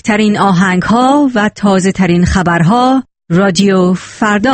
بهترین آهنگ‌ها و تازه‌ترین خبرها رادیو فردا.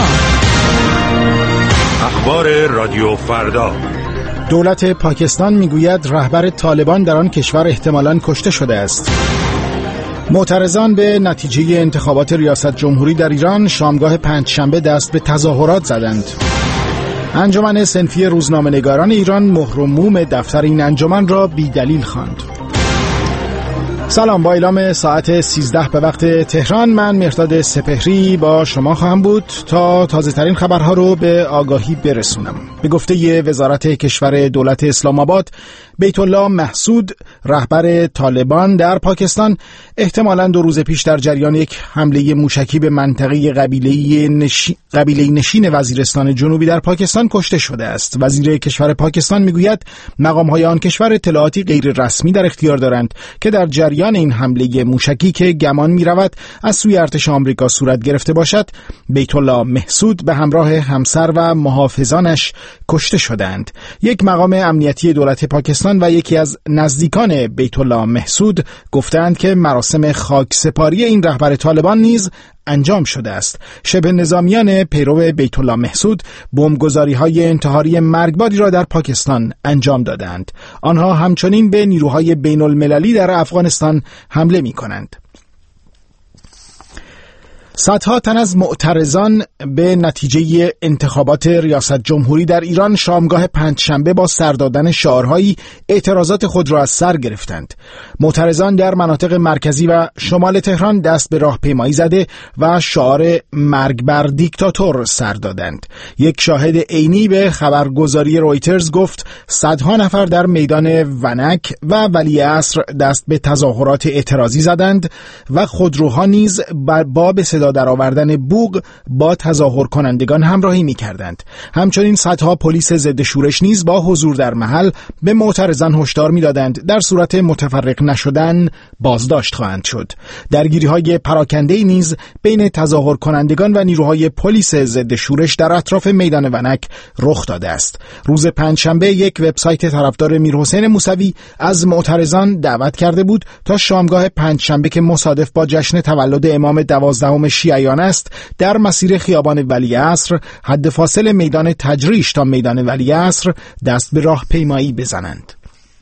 اخبار رادیو فردا. دولت پاکستان میگوید رهبر طالبان در آن کشور احتمالاً کشته شده است. معترضان به نتیجه انتخابات ریاست جمهوری در ایران شامگاه پنجشنبه دست به تظاهرات زدند. انجمن صنفی روزنامه‌نگاران ایران مهر و موم دفتر این انجمن را بی‌دلیل خواند. سلام، با اعلام ساعت 13 به وقت تهران من مهرداد سپهری با شما خواهم بود تا تازه ترین خبرها رو به آگاهی برسونم. به گفته وزارت کشور دولت اسلام آباد، بیت الله محسود رهبر طالبان در پاکستان احتمالاً 2 روز پیش در جریان یک حمله موشکی به منطقه قبیله نشین وزیرستان جنوبی در پاکستان کشته شده است. وزیر کشور پاکستان میگوید مقام‌های آن کشور اطلاعاتی غیر رسمی در اختیار دارند که در جریان این حمله موشکی که گمان می‌رود از سوی ارتش آمریکا صورت گرفته باشد، بیت الله محسود به همراه همسر و محافظانش کشته شدند. یک مقام امنیتی دولت پاکستان و یکی از نزدیکان بیت الله محسود گفتند که مراسم خاکسپاری این رهبر طالبان نیز انجام شده است. شبه نظامیان پیرو بیت الله محسود بمبگذاری‌های انتحاری مرگباری را در پاکستان انجام دادند. آنها همچنین به نیروهای بین‌المللی در افغانستان حمله می‌کنند. صدها تن از معترضان به نتیجه انتخابات ریاست جمهوری در ایران شامگاه پنجشنبه با سر دادن شعارهایی اعتراضات خود را از سر گرفتند. معترضان در مناطق مرکزی و شمال تهران دست به راهپیمایی زده و شعار مرگ بر دیکتاتور سر دادند. یک شاهد عینی به خبرگزاری رویترز گفت صدها نفر در میدان ونک و ولیعصر دست به تظاهرات اعتراضی زدند و خودروها نیز با به صدا در آوردن بوق با تظاهر کنندگان همراهی می کردند. همچنین صدها پلیس ضد شورش نیز با حضور در محل به معترضان هشدار می دادند در صورت متفرق نشدن بازداشت خواهند شد. درگیری‌های پراکنده نیز بین تظاهر کنندگان و نیروهای پلیس ضد شورش در اطراف میدان ونک رخ داده است. روز پنجشنبه یک وبسایت طرفدار میرحسین موسوی از معترضان دعوت کرده بود تا شامگاه پنجشنبه که مصادف با جشن تولد امام 12 شیعیان است در مسیر خیابان ولیعصر حد فاصل میدان تجریش تا میدان ولیعصر دست به راهپیمایی بزنند.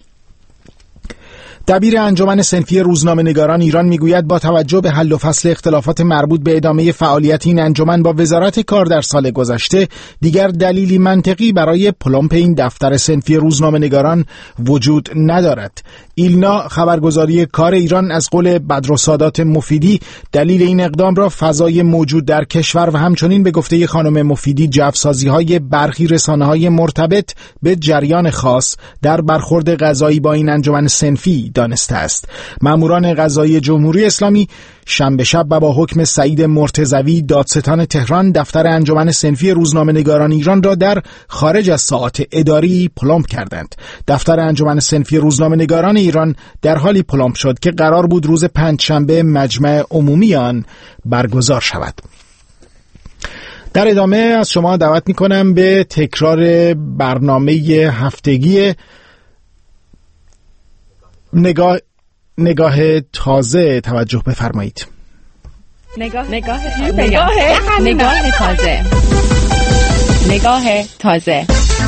دبیر انجمن صنفی روزنامه‌نگاران ایران میگوید با توجه به حل و فصل اختلافات مربوط به ادامه فعالیت این انجمن با وزارت کار در سال گذشته دیگر دلیلی منطقی برای پلمپ این دفتر صنفی روزنامه‌نگاران وجود ندارد. ایلنا خبرگزاری کار ایران از قول بدرالسادات مفیدی دلیل این اقدام را فضای موجود در کشور و همچنین به گفته خانم مفیدی جوسازی‌های برخی رسانه‌های مرتبط به جریان خاص در برخورد قضایی با این انجمن صنفی دانسته است. ماموران قضایی جمهوری اسلامی شنبه شب و با حکم سعید مرتضوی دادستان تهران دفتر انجمن صنفی روزنامه‌نگاران ایران را در خارج از ساعات اداری پلمپ کردند. دفتر انجمن صنفی روزنامه‌نگاران ایران در حالی پلمپ شد که قرار بود روز پنجشنبه مجمع عمومی آن برگزار شود. در ادامه از شما دعوت می‌کنم به تکرار برنامه هفتگی نگاه تازه توجه بفرمایید. نگاه تازه.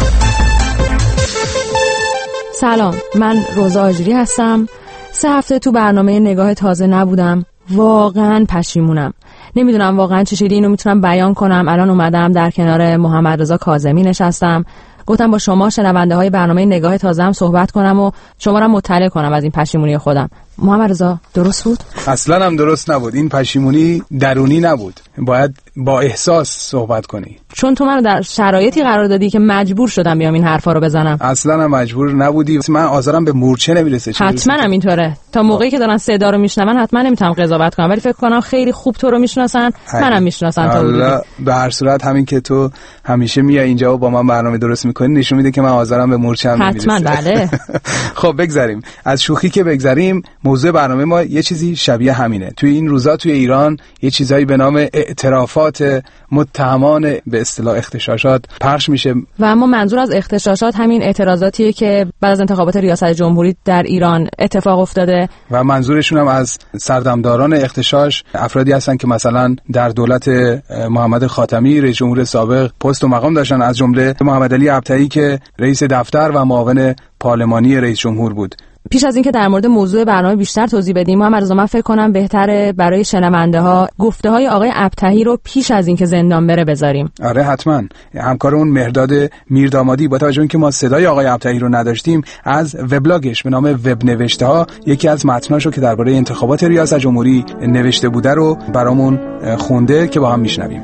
سلام، من روزا آجری هستم. 3 هفته تو برنامه نگاه تازه نبودم. واقعا پشیمونم. نمیدونم واقعا چه شکلی اینو میتونم بیان کنم. الان اومدم در کنار محمد رضا کاظمی نشستم. گفتم با شما شنونده های برنامه نگاه تازه هم صحبت کنم و شما را مطلع کنم از این پشیمونی خودم. محمد رضا درست بود؟ اصلا هم درست نبود. این پشیمونی درونی نبود. باید با احساس صحبت کنی. چون تو منو در شرایطی قرار دادی که مجبور شدم بیام این حرفا رو بزنم. اصلا هم مجبور نبودی. من آزارم به مورچه نمیرسه. حتما هم اینطوره. تا موقعی که دارن صدا رو میشنون حتما نمیتونم قضاوت کنم، ولی فکر کنم خیلی خوب تو رو میشناسن، منم میشناسن تو. به هر صورت همین که تو همیشه میای اینجا و با من برنامه درست میکنی نشون میده که من آزارم به مورچه هم نمیرسه. حتما بله. خب بگذریم از شوخی که بگذریم. موضوع برنامه ما یه چیزی شبیه همینه. توی این روزا توی ایران یه چیزایی به نام اعترافات متهمان به اصطلاح اغتشاشات پخش میشه و اما منظور از اغتشاشات همین اعتراضاتیه که بعد از انتخابات ریاست جمهوری در ایران اتفاق افتاده و منظورشون هم از سردمداران اغتشاش افرادی هستن که مثلا در دولت محمد خاتمی رئیس جمهور سابق پست و مقام داشتن، از جمله محمد علی ابطحی که رئیس دفتر و معاون پارلمانی رئیس جمهور بود. پیش از اینکه در مورد موضوع برنامه بیشتر توضیح بدیم، محمد رضا، من فکر کنم بهتره برای شنونده ها گفته های آقای ابطحی رو پیش از اینکه زندان بره بذاریم. آره حتما. همکارمون مهرداد میردامادی با توجه اینکه ما صدای آقای ابطحی رو نداشتیم، از وبلاگش به نام وب نوشته ها یکی از متناشو که درباره انتخابات ریاست جمهوری نوشته بوده رو برامون خونده که با هم میشنویم.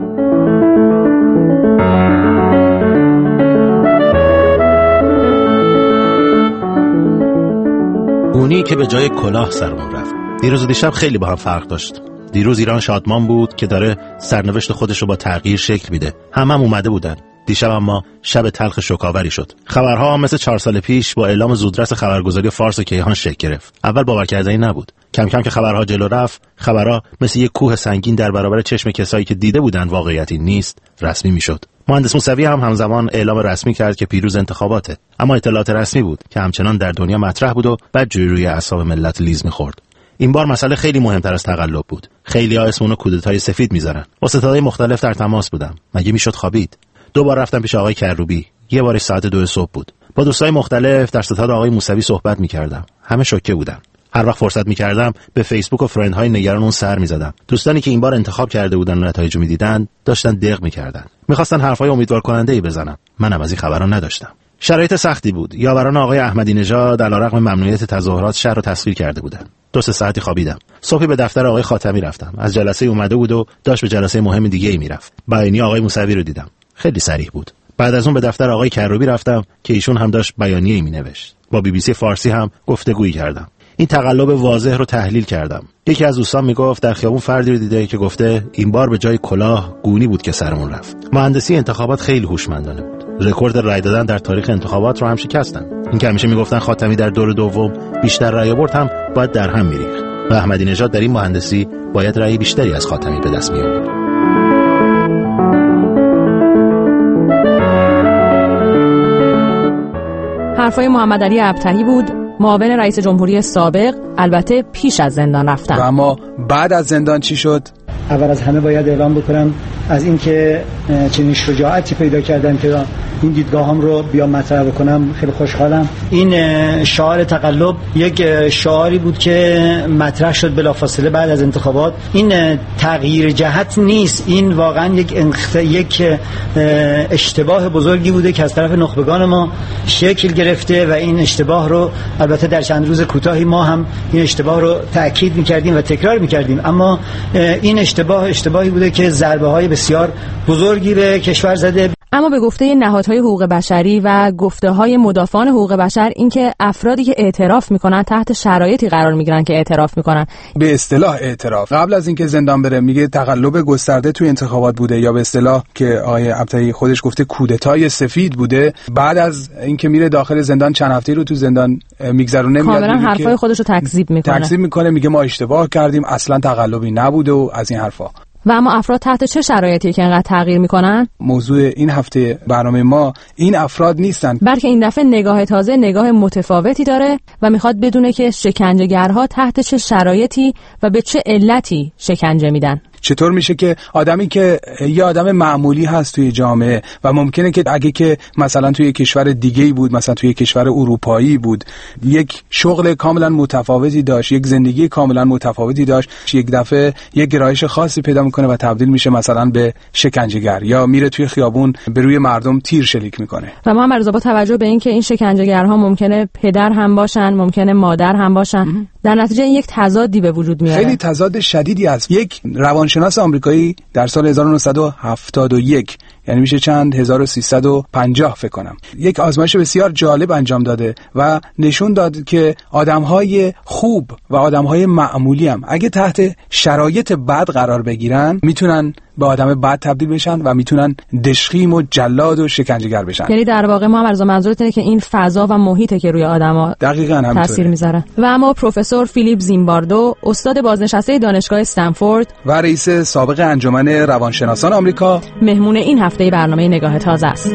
گونی که به جای کلاه سرمون رفت. دیروز و دیشب خیلی با هم فرق داشت. دیروز ایران شادمان بود که داره سرنوشت خودش رو با تغییر شکل میده. هم اومده بودن. دیشب اما شب تلخ شوکاوری شد. خبرها مثل 4 سال پیش با اعلام زودرس خبرگزاری فارس و کیهان شکل گرفت. اول باور کردنی نبود. کم کم که خبرها جلو رفت، خبرها مثل یک کوه سنگین در برابر چشم کسایی که دیده بودن واقعیتی نیست، رسمی میشد. مهندس موسوی هم همزمان اعلام رسمی کرد که پیروز انتخاباته، اما اطلاعات رسمی بود که همچنان در دنیا مطرح بود و بدجوری روی اعصاب ملت لیز می‌خورد. این بار مسئله خیلی مهمتر از تقلب بود. خیلی‌ها اسم اونو کودتای سفید می‌ذارن. با ستادهای مختلف در تماس بودم. مگه میشد خوابید؟ 2 بار رفتم پیش آقای کروبی. یه بارش ساعت 2 صبح بود. با دوستای مختلف در ستاد آقای موسوی صحبت می‌کردم. همه شوکه بودن. هر وقت فرصت می‌کردم به فیسبوک و فرندهای نگران اون سر می‌زدم. دوستانی که این بار انتخاب کرده بودن و نتایجو می‌دیدن، داشتن دق می‌کردن. می‌خواستن حرفای امیدوار کننده‌ای بزنن. منم از این خبرا نداشتم. شرایط سختی بود. یاوران آقای احمدی نژاد علیرغم ممنوعیت تظاهرات شهر رو تسخیر کرده بودن. 2-3 ساعتی خوابیدم. صبحی به دفتر آقای خاتمی رفتم. از جلسه اومده بود و داشت به جلسه مهم دیگه‌ای میرفت. بیانیه آقای موسوی رو دیدم. خیلی صریح بود. بعد از اون به دفتر آقای کروبی رفتم که ایشون هم داشت بیانیه‌ای مینوشت. با BBC فارسی هم گفتگویی کردم. این تقلب واضح رو تحلیل کردم. یکی از دوستان میگفت در خیابون فردی رو دیده که گفته این بار به جای کلاه گونی بود که سرمون رفت. مهندسی انتخابات خیلی هوشمندانه بود. رکورد رای دادن در تاریخ انتخابات رو هم شکستن. این که همیشه میگفتن خاتمی در دور دوم بیشتر رای آورد هم باید در هم میریخت. و احمدی نژاد در این مهندسی باید رای بیشتری از خاتمی به دست میآورد. حرفای محمد علی ابطحی بود، معاون رئیس جمهوری سابق، البته پیش از زندان رفتن. و اما بعد از زندان چی شد؟ اول از همه باید اعلام بکنم از اینکه چنین شجاعتی پیدا کردم که این دیدگاهام رو بیا مطرح بکنم. خیلی خوشحالم. این شعار تقلب یک شعاری بود که مطرح شد بلافاصله بعد از انتخابات. این تغییر جهت نیست، این واقعا یک اشتباه بزرگی بوده که از طرف نخبگان ما شکل گرفته و این اشتباه رو البته در چند روز کوتاهی ما هم این اشتباه رو تأکید می‌کردیم و تکرار می‌کردیم، اما این اشتباهی بوده که ضربه‌های بسیار بزرگی به کشور زده. اما به گفته نهادهای حقوق بشری و گفته‌های مدافعان حقوق بشر، اینکه افرادی که اعتراف میکنن تحت شرایطی قرار میگیرن که اعتراف میکنن. به اصطلاح اعتراف قبل از اینکه زندان بره میگه تقلب گسترده توی انتخابات بوده، یا به اصطلاح که آقای ابطحی خودش گفته کودتای سفید بوده. بعد از اینکه میره داخل زندان چند هفته رو تو زندان میگذرونه، کاملا حرفای خودش رو تکذیب میکنه. میگه ما اشتباه کردیم، اصلا تقلبی نبوده و از این حرفا. و اما افراد تحت چه شرایطی که انقدر تغییر میکنن؟ موضوع این هفته برنامه ما این افراد نیستن، بلکه این دفعه نگاه تازه، نگاه متفاوتی داره و میخواد بدونه که شکنجهگرها تحت چه شرایطی و به چه علتی شکنجه میدن. چطور میشه که آدمی که یه آدم معمولی هست توی جامعه و ممکنه که اگه که مثلا توی کشور دیگه‌ای بود، مثلا توی کشور اروپایی بود، یک شغل کاملا متفاوتی داشت، یک زندگی کاملا متفاوتی داشت، یک دفعه یک گرایش خاصی پیدا میکنه و تبدیل میشه مثلا به شکنجهگر، یا میره توی خیابون به روی مردم تیر شلیک میکنه. و ما هم با توجه به اینکه این شکنجهگرها ممکنه پدر هم باشن، ممکنه مادر هم باشن، در نتیجه این یک تضادی به وجود میاره. خیلی تضاد شدیدی است. یک روانشناس آمریکایی در سال 1971، یعنی میشه چند 1350 فکر کنم، یک آزمایش بسیار جالب انجام داده و نشون داد که آدم‌های خوب و آدم‌های معمولی هم اگه تحت شرایط بد قرار بگیرن میتونن به آدم بد تبدیل بشن و میتونن دشخیم و جلاد و شکنجهگر بشن. یعنی در واقع محمد منظورت اینه که این فضا و محیطه که روی آدما دقیقاً تاثیر میذاره. و اما پروفسور فیلیپ زیمباردو، استاد بازنشسته دانشگاه استنفورد و رئیس سابق انجمن روانشناسان آمریکا، مهمون این هفته برنامه نگاه تازه است.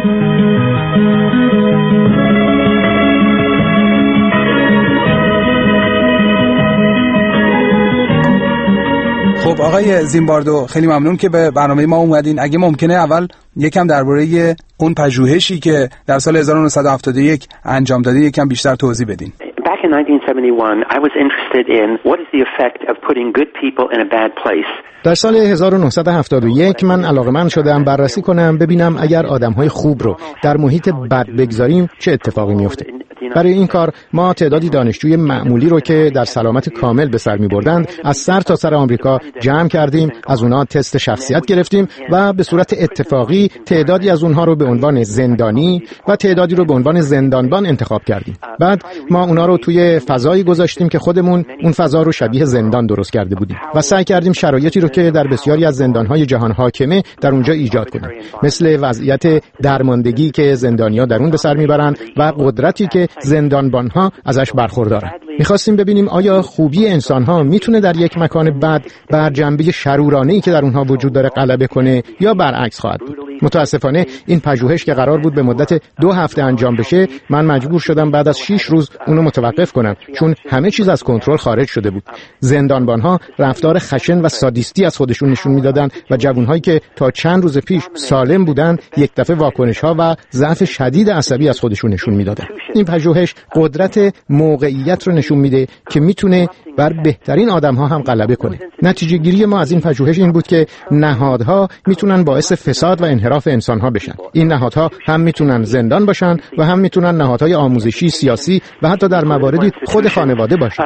خب آقای زیمباردو، خیلی ممنون که به برنامه ما اومدین. اگه ممکنه اول یکم درباره اون پژوهشی که در سال 1971 انجام دادین یکم بیشتر توضیح بدین. Back in 1971, I was interested in what is the effect of putting good people in a bad place. در سال 1971 من علاقه‌مند شدم بررسی کنم ببینم اگر آدم‌های خوب رو در محیط بد بگذاریم چه اتفاقی میفته. برای این کار ما تعدادی دانشجوی معمولی رو که در سلامت کامل به سر می‌بردند از سر تا سر آمریکا جمع کردیم، از اونها تست شخصیت گرفتیم و به صورت اتفاقی تعدادی از اونها رو به عنوان زندانی و تعدادی رو به عنوان زندانبان انتخاب کردیم. بعد ما اونها رو توی فضایی گذاشتیم که خودمون اون فضا رو شبیه زندان درست کرده بودیم و سعی کردیم شرایطی رو که در بسیاری از زندان‌های جهان حاکمه در اونجا ایجاد کنیم، مثل وضعیت درماندگی که زندانی‌ها در اون به سر میبرن و قدرتی که زندانبان‌ها ازش برخوردارن. می‌خواستیم ببینیم آیا خوبی انسان‌ها میتونه در یک مکان بد بر جنبه شرورانه‌ای که در اونها وجود داره غلبه کنه یا برعکس خواهد بود. متاسفانه این پژوهش که قرار بود به مدت 2 هفته انجام بشه، من مجبور شدم بعد از 6 روز اونو متوقف کنم چون همه چیز از کنترل خارج شده بود. زندانبان‌ها رفتار خشن و سادیستی از خودشون نشون میدادن و جوان‌هایی که تا چند روز پیش سالم بودن یک دفعه واکنش‌ها و ضعف شدید عصبی از خودشون نشون میدادن. این پژوهش قدرت موقعیت رو نشون میده که میتونه بر بهترین آدم‌ها هم غلبه کنه. نتیجه گیری ما از این پژوهش این بود که نهادها میتونن باعث فساد و انحراف انسان‌ها بشن. این نهادها هم میتونن زندان باشن و هم میتونن نهادهای آموزشی، سیاسی و حتی در مواردی خود خانواده باشن.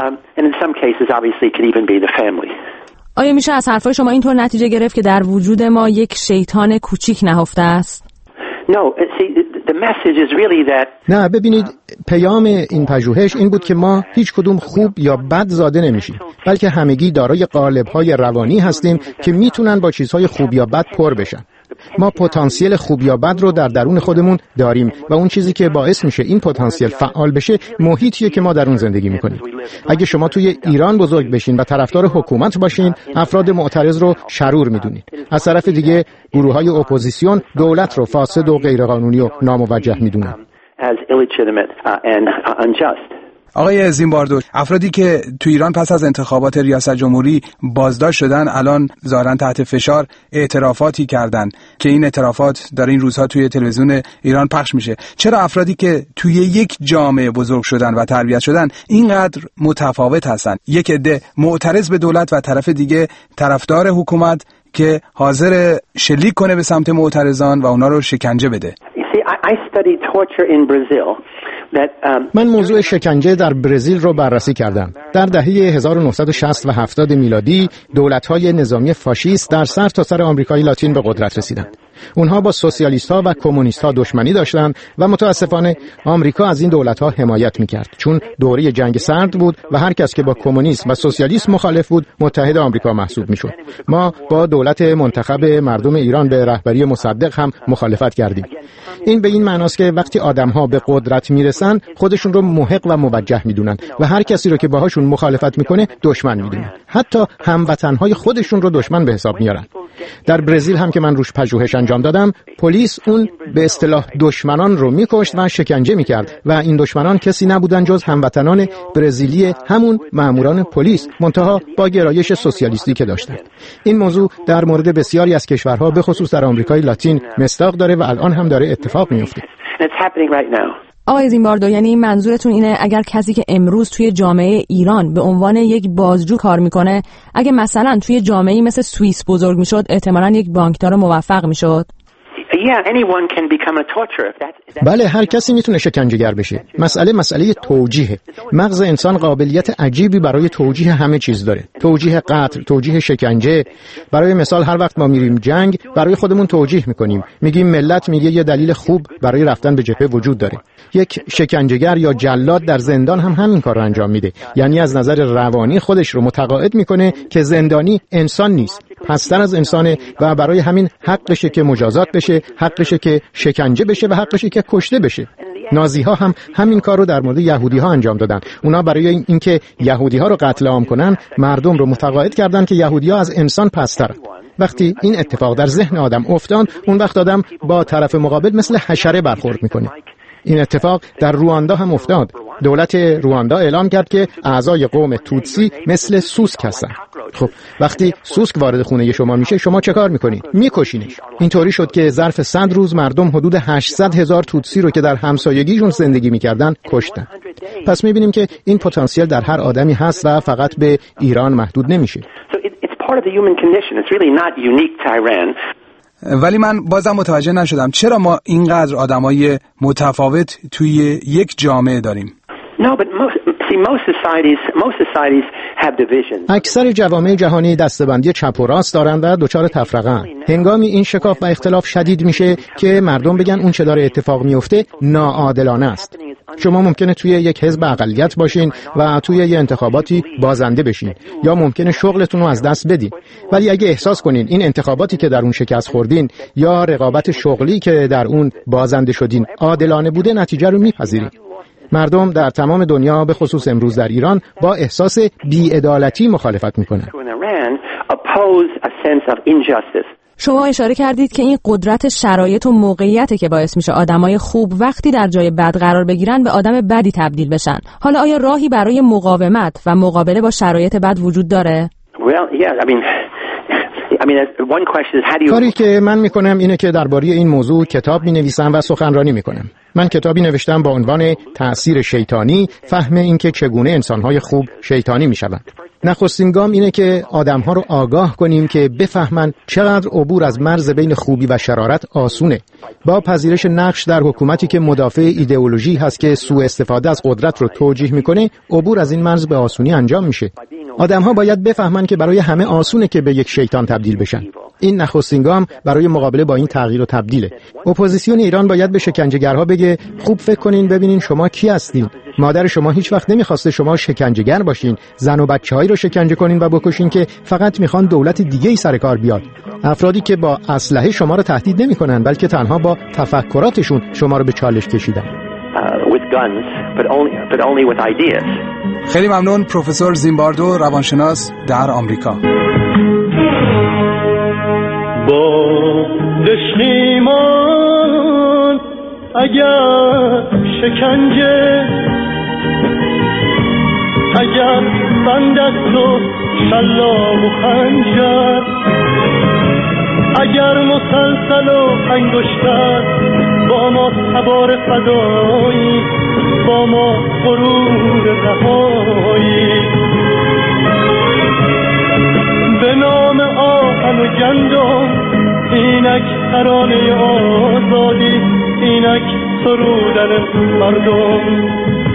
آیا میشه از حرفای شما اینطور نتیجه گرفت که در وجود ما یک شیطان کوچیک نهفته است؟ نه، ببینید پیام این پژوهش این بود که ما هیچ کدوم خوب یا بد زاده نمیشیم، بلکه همگی دارای قالب‌های روانی هستیم که میتونن با چیزهای خوب یا بد پر بشن. ما پتانسیل خوب یا بد رو در درون خودمون داریم و اون چیزی که باعث میشه این پتانسیل فعال بشه محیطیه که ما در اون زندگی میکنیم. اگه شما توی ایران بزرگ بشین و طرفدار حکومت باشین، افراد معترض رو شرور میدونید. از طرف دیگه گروه‌های اپوزیسیون دولت رو فاسد و غیرقانونی و ناموجه میدونن. آقای زیمباردو، افرادی که تو ایران پس از انتخابات ریاست جمهوری بازداشت شدن الان ظاهراً تحت فشار اعترافاتی کردن که این اعترافات در این روزها توی تلویزیون ایران پخش میشه. چرا افرادی که توی یک جامعه بزرگ شدن و تربیت شدن اینقدر متفاوت هستن؟ یک عده معترض به dowlت و طرف دیگه طرفدار حکومت که حاضر شلیک کنه به سمت معترضان و اونا رو شکنجه بده. من موضوع شکنجه در برزیل رو بررسی کردم. در دهه 1960 و 70 میلادی دولت‌های نظامی فاشیست در سر تا سر آمریکای لاتین به قدرت رسیدند. اونها با سوسیالیست‌ها و کمونیست‌ها دشمنی داشتند و متاسفانه آمریکا از این دولت‌ها حمایت می‌کرد، چون دوره جنگ سرد بود و هر کس که با کمونیسم و سوسیالیسم مخالف بود متحد آمریکا محسوب می‌شد. ما با دولت منتخب مردم ایران به رهبری مصدق هم مخالفت کردیم. این به این معناست که وقتی آدم‌ها به قدرت میرسن خودشون رو محق و موجه میدونن و هر کسی رو که باهاشون مخالفت میکنه دشمن میدونن. حتی هموطنهای خودشون رو دشمن به حساب میارن. در برزیل هم که من روش پژوهش انجام دادم، پلیس اون به اصطلاح دشمنان رو میکشت و شکنجه میکرد و این دشمنان کسی نبودن جز هموطنان برزیلی همون ماموران پلیس، منتها با گرایش سوسیالیستی که داشتن. این موضوع در مورد بسیاری از کشورها به خصوص در آمریکای لاتین مصداق داره و الان هم داره اتفاق میفته. آقای زیمباردو، یعنی منظورتون اینه اگر کسی که امروز توی جامعه ایران به عنوان یک بازجو کار میکنه، اگه مثلا توی جامعه‌ای مثل سوئیس بزرگ میشد، احتمالاً یک بانکدار موفق میشد؟ بله، هر کسی میتونه شکنجهگر بشه. مسئله توجیهه. مغز انسان قابلیت عجیبی برای توجیه همه چیز داره. توجیه قتل، توجیه شکنجه. برای مثال هر وقت ما میریم جنگ، برای خودمون توجیه میکنیم. میگیم ملت میگه یه دلیل خوب برای رفتن به جبهه وجود داره. یک شکنجهگر یا جلاد در زندان هم همین کار رو انجام میده. یعنی از نظر روانی خودش رو متقاعد میکنه که زندانی انسان نیست پستر از انسانه و برای همین حقشه که مجازات بشه، حقشه که شکنجه بشه و حقشه که کشته بشه. نازی‌ها هم همین کار رو در مورد یهودی‌ها انجام دادن. اونا برای اینکه یهودی‌ها رو قتل عام کنن، مردم رو متقاعد کردن که یهودی‌ها از انسان پسترن. وقتی این اتفاق در ذهن آدم افتاد، اون وقت آدم با طرف مقابل مثل حشره برخورد میکنه. این اتفاق در رواندا هم افتاد. دولت رواندا اعلام کرد که اعضای قوم توتسی مثل سوسک هستن. خب وقتی سوسک وارد خونه شما میشه، شما چه کار میکنید؟ میکشینش. اینطوری شد که ظرف 100 روز مردم حدود 800,000 توتسی رو که در همسایگیشون زندگی میکردن کشتن. پس میبینیم که این پتانسیل در هر آدمی هست و فقط به ایران محدود نمیشه. ولی من بازم متوجه نشدم چرا ما اینقدر آدمای متفاوت توی یک جامعه داریم. اکثر جوامع جهانی دسته‌بندی چپ و راست دارن و دچار تفرقه‌اند. هنگامی این شکاف و اختلاف شدید میشه که مردم بگن اون چه داره اتفاق میفته ناعادلانه است. شما ممکنه توی یک حزب اقلیت باشین و توی یه انتخاباتی بازنده بشین، یا ممکنه شغلتون رو از دست بدین. ولی اگه احساس کنین این انتخاباتی که در اون شکست خوردین یا رقابت شغلی که در اون بازنده شدین عادلانه بوده، نتیجه رو میپذیرین. مردم در تمام دنیا به خصوص امروز در ایران با احساس بی‌عدالتی مخالفت میکنن. شما اشاره کردید که این قدرت شرایط و موقعیته که باعث میشه آدمای خوب وقتی در جای بد قرار بگیرن به آدم بدی تبدیل بشن. حالا آیا راهی برای مقاومت و مقابله با شرایط بد وجود داره؟ کاری که من میکنم اینه که درباره این موضوع کتاب مینویسم و سخنرانی میکنم. من کتابی نوشتم با عنوان تأثیر شیطانی، فهم اینکه چگونه انسانهای خوب شیطانی میشوند. نخستین گام اینه که آدمها رو آگاه کنیم که بفهمن چقدر عبور از مرز بین خوبی و شرارت آسونه. با پذیرش نقش در حکومتی که مدافع ایدئولوژی هست که سوء استفاده از قدرت رو توجیه میکنه، عبور از این مرز به آسونی انجام میشه. آدمها باید بفهمن که برای همه آسونه که به یک شیطان تبدیل بشن. این نخستین گام برای مقابله با این تغییر و تبدیله. اپوزیسیون ایران باید به شکنجهگرها بگه خوب فکر کنین ببینین شما کی هستین. مادر شما هیچ وقت نمیخواسته شما شکنجهگر باشین، زن و بچه‌هایی رو شکنجه کنین و بکشین که فقط میخوان دولت دیگه‌ای سر کار بیاد. افرادی که با اسلحه شما رو تهدید نمیکنن، بلکه تنها با تفکراتشون شما رو به چالش کشیدن. خیلی ممنون پروفسور زیمباردو، روانشناس در آمریکا. با دشنیمان اگر شکنجه، اگر بندست و شلاق و خنجر، اگر مسلسل و انگشتر، با ما تبار فدایی، با ما غرور رهایی، به نام آهن و گندم، اینک ترانه آزادی، اینک سرودن مردم.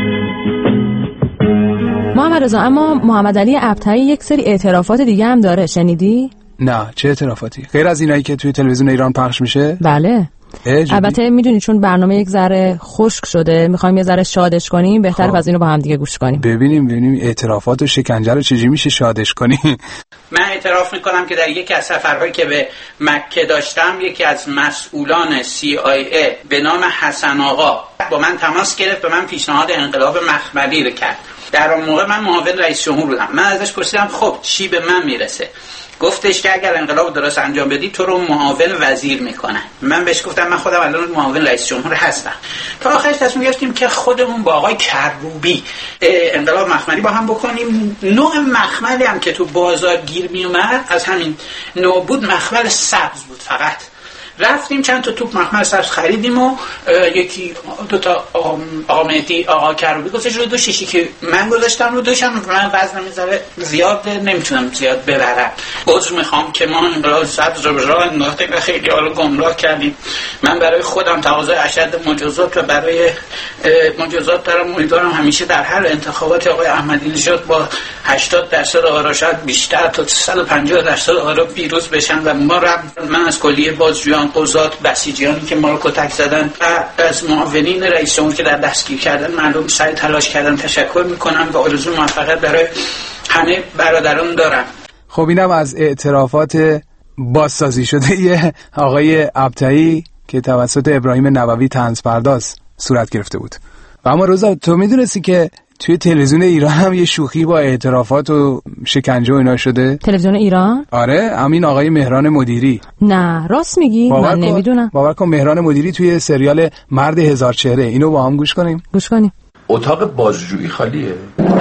محمد رضا، اما محمد علی ابطحی یک سری اعترافات دیگه هم داره، شنیدی؟ نه، چه اعترافاتی؟ غیر از اینایی که توی تلویزیون ایران پخش میشه؟ بله. البته میدونی چون برنامه یک ذره خشک شده، میخوایم یه ذره شادش کنیم، بهتره از اینو با هم دیگه گوش کنیم. ببینیم اعترافات و شکنجه رو چجوری میشه شادش کنیم. من اعتراف میکنم که در یکی از سفرهایی که به مکه داشتم، یکی از مسئولان CIA به نام حسن آقا با من تماس گرفت، به من پیشنهاد انقلاب مخملی رو کرد. در اون موقع من معاون رئیس جمهور بودم. من ازش پرسیدم خب چی به من میرسه؟ گفتش که اگر انقلاب درست انجام بدی تو رو معاون وزیر میکنن. من بهش گفتم من خودم الان معاون رئیس جمهور هستم. تا آخرش تصمیم گرفتیم که خودمون با آقای کروبی انقلاب مخملی با هم بکنیم. نوع مخملی هم که تو بازار گیر میومد از همین نوع بود، مخمل سبز بود فقط. رفتیم چند تا توپ مخمل سبز خریدیم و یکی دو تا آقا مهدی آقا کروبی گذاشت رو دوش، یکی که من گذاشتم رو دوشم. من وزنم میذاره زیاد نمیتونم زیاد ببرم. عذر میخوام که ما انقلاب سبز رو راه انداختیم و خیلی ها رو گمراه کردیم. من برای خودم تقاضای اشد مجازات و برای مجازات دارم. امیدوارم همیشه در هر انتخابات آقای احمدی نژاد با 80% آرا، شاید بیشتر تا 150% آرا پیروز بشن و ما من از کلیه بازجویان، قضات، بسیجیانی که ما رو کتک زدن و از معاونین رئیس جمهور که در دستگیر کردن معلوم سعی تلاش کردن تشکر میکنم و آرزوی موفقیت برای همه برادران دارم. خب اینم از اعترافات بازسازی شده یه آقای ابتعی که توسط ابراهیم نووی طنزپرداز صورت گرفته بود. و اما روزا تو میدونستی که توی تلویزیون ایران هم یه شوخی با اعترافات و شکنجه و اینا شده؟ تلویزیون ایران؟ آره، همین آقای مهران مدیری. نه راست میگی؟ من نمیدونم. باور کن مهران مدیری توی سریال مرد هزار چهره. اینو با هم گوش کنیم. گوش کنیم. اتاق بازجویی خالیه.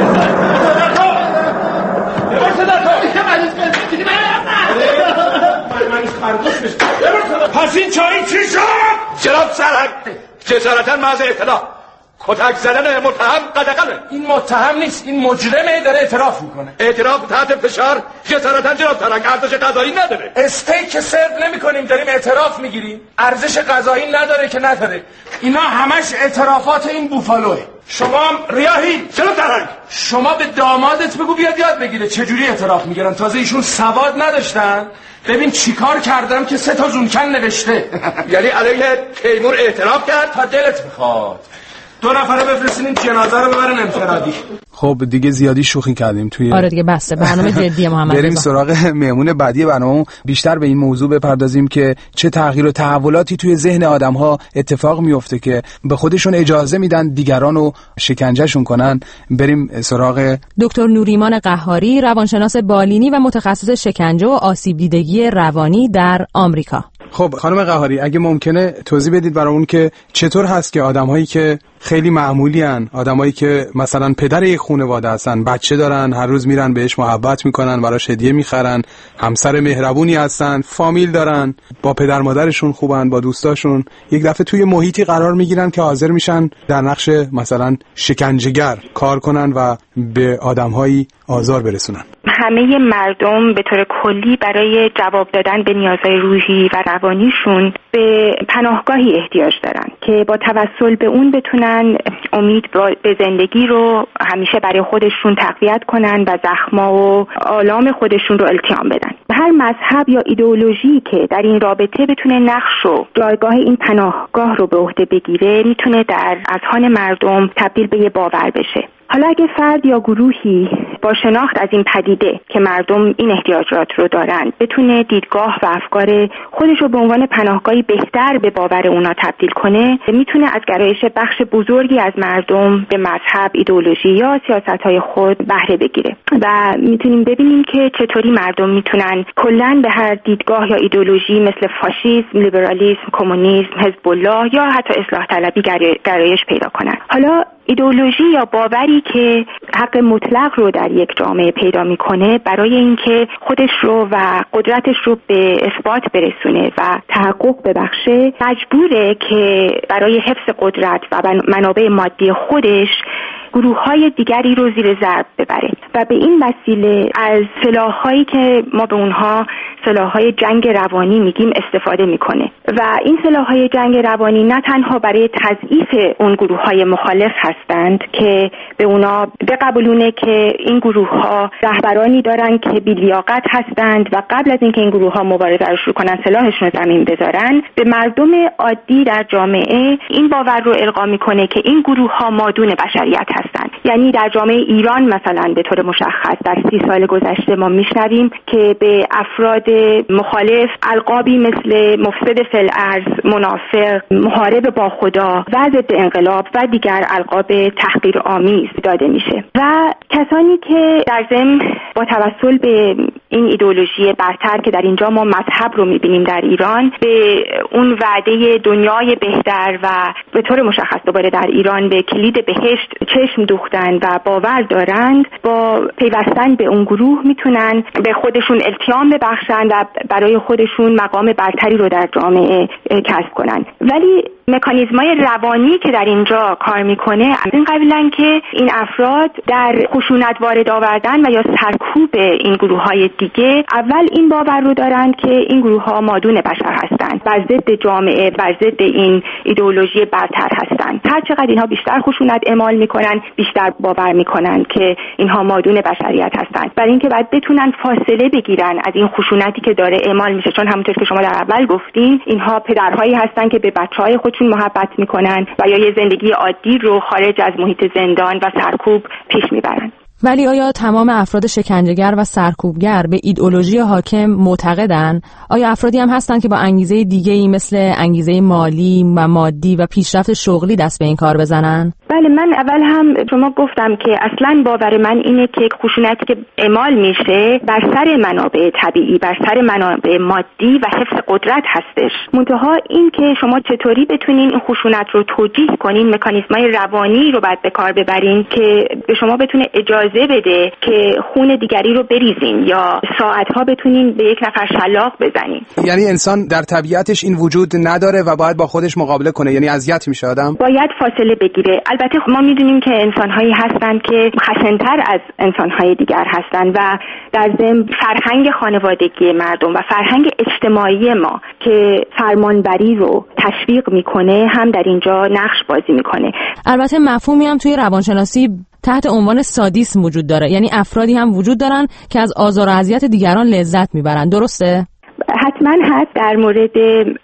پس این چایی چی شد؟ جناب سرهنگ، جسارتا محض اطلاع، کتک زدن متهم قدغنه. این متهم نیست، این مجرمه، داره اعتراف میکنه. اعتراف تحت فشار جسارتا جناب سرهنگ ارزش قضایی نداره. استیک سرو نمی‌کنیم، داریم اعتراف میگیریم. ارزش قضایی نداره که نداره. اینا همش اعترافات این بوفالوه. شما هم ریاهی جناب سرهنگ، شما به دامادت بگو بیاد یاد بگیره چجوری اعتراف میگیرن. تازه ایشون سواد نداشتن. ببین چیکار کردم که 3 زونکن نوشته. یعنی علیه تیمور اعتراف کرد؟ تا دلت بخواد. 2 نفر رو بفرستین جنازه رو ببرن انفرادی. خب دیگه زیادی شوخی کردیم توی آره دیگه بسته، برنامه جدیه محمد. بریم سراغ مهمون بعدی برنامه، بیشتر به این موضوع بپردازیم که چه تغییر و تحولاتی توی ذهن آدم‌ها اتفاق میفته که به خودشون اجازه میدن دیگران رو شکنجهشون کنن. بریم سراغ دکتر نوریمان قهاری، روانشناس بالینی و متخصص شکنجه و آسیب دیدگی روانی در آمریکا. خب خانم قهاری، اگه ممکنه توضیح بدید برامون که چطور هست که آدم‌هایی که خیلی معمولی ان، آدمایی که مثلا پدر یک خانواده هستن، بچه دارن، هر روز میرن بهش محبت میکنن، براش هدیه میخرن، همسر مهربونی هستن، فامیل دارن، با پدر مادرشون خوبن، با دوستاشون، یک دفعه توی محیطی قرار میگیرن که حاضر میشن در نقش مثلا شکنجهگر کار کنن و به آدم‌هایی آزار برسونن. همه مردم به طور کلی برای جواب دادن به نیازهای روحی و روانیشون به پناهگاهی احتیاج دارن که با توسل به اون بتونن امید به زندگی رو همیشه برای خودشون تقویت کنن و زخما و آلام خودشون رو التیام بدن. هر مذهب یا ایدئولوژی که در این رابطه بتونه نقش و جایگاه این پناهگاه رو به عهده بگیره، میتونه در اذهان مردم تبدیل به یه باور بشه. حالا اگه فرد یا گروهی با شناخت از این پدیده که مردم این احتیاجات رو دارن بتونه دیدگاه و افکار خودش رو به عنوان پناهگاهی بهتر به باور اونا تبدیل کنه، میتونه از گرایش بخش بزرگی از مردم به مذهب، ایدئولوژی یا سیاست‌های خود بهره بگیره و میتونیم ببینیم که چطوری مردم میتونن کلاً به هر دیدگاه یا ایدئولوژی مثل فاشیسم، لیبرالیسم، کمونیسم، حزب الله یا حتی اصلاح طلبی گرایش پیدا کنن. حالا ایدئولوژی یا باوری که حق مطلق رو در یک جامعه پیدا میکنه، برای اینکه خودش رو و قدرتش رو به اثبات برسونه و تحقق ببخشه، مجبوره که برای حفظ قدرت و منابع مادی خودش گروه‌های دیگری رو زیر ضرب ببره و به این وسیله از سلاح‌هایی که ما به اونها سلاح‌های جنگ روانی میگیم استفاده میکنه و این سلاح‌های جنگ روانی نه تنها برای تضعیف اون گروه‌های مخالف هستند که به اونا بقبولونه که این گروه‌ها رهبرانی دارن که بی‌لیاقت هستند و قبل از اینکه این گروه‌ها مبارزه رو شروع کنن سلاحشون رو زمین بذارن، به مردم عادی در جامعه این باور رو القا میکنه که این گروه‌ها مادون بشریت هستند. یعنی در جامعه ایران مثلا به طور مشخص در 30 سال گذشته ما میشنویم که به افراد مخالف القابی مثل مفسد فی الارض، منافق، محارب با خدا و ضد انقلاب و دیگر القاب تحقیرآمیز داده میشه و کسانی که در ضمن با توسل به این ایدئولوژی برتر که در اینجا ما مذهب رو میبینیم در ایران، به اون وعده دنیای بهتر و به طور مشخص دوباره در ایران به کلید بهشت چشم دوختن و باور دارند، با پیوستن به اون گروه میتونن به خودشون التیام ببخشن و برای خودشون مقام برتری رو در جامعه کسب کنن. ولی مکانیزم‌های روانی که در اینجا کار میکنه از این قبیلن که این افراد در خشونت وارد آوردن و یا سرکوب این گروه‌های دیگه اول این باور رو دارن که این گروه‌ها مادون بشر هستند، بر ضد جامعه، بر ضد این ایدئولوژی برتر هستند. هر چقدر اینها بیشتر خشونت اعمال میکنن، بیشتر باور میکنن که اینها مادون بشریت هستند. برای اینکه بعد بتونن فاصله بگیرن از این خشونتی که داره اعمال میشه، چون همونطور که شما در اول گفتین اینها پدرهایی هستن که به بچه‌های خودشون محبت میکنن و یا یه زندگی عادی رو خارج از محیط زندان و سرکوب پیش میبرن. ولی آیا تمام افراد شکنجهگر و سرکوبگر به ایدئولوژی حاکم معتقدن؟ آیا افرادی هم هستن که با انگیزه دیگه‌ای مثل انگیزه مالی و مادی و پیشرفت شغلی دست به این کار بزنن؟ بله، من اول هم شما گفتم که اصلا باور من اینه که خشونتی که اعمال میشه بر سر منابع طبیعی، بر سر منابع مادی و حفظ قدرت هستش. منتها این که شما چطوری بتونین این خشونت رو توجیه کنین، مکانیزمای روانی رو بعد به کار ببرین که به شما بتونه اجازه بده که خون دیگری رو بریزین یا ساعتها بتونین به یک نفر شلاق بزنین. یعنی انسان در طبیعتش این وجود نداره و باید با خودش مقابله کنه، یعنی اذیت میشه آدم؟ باید فاصله بگیره. البته ما میدونیم که انسان‌هایی هستند که خشن‌تر از انسان‌های دیگر هستند و در ضمن فرهنگ خانوادگی مردم و فرهنگ اجتماعی ما که فرمانبری رو تشویق میکنه هم در اینجا نقش بازی میکنه. البته مفهومی هم توی روانشناسی تحت عنوان سادیسم وجود داره، یعنی افرادی هم وجود دارن که از آزار و اذیت دیگران لذت میبرن، درسته؟ حتما هست. در مورد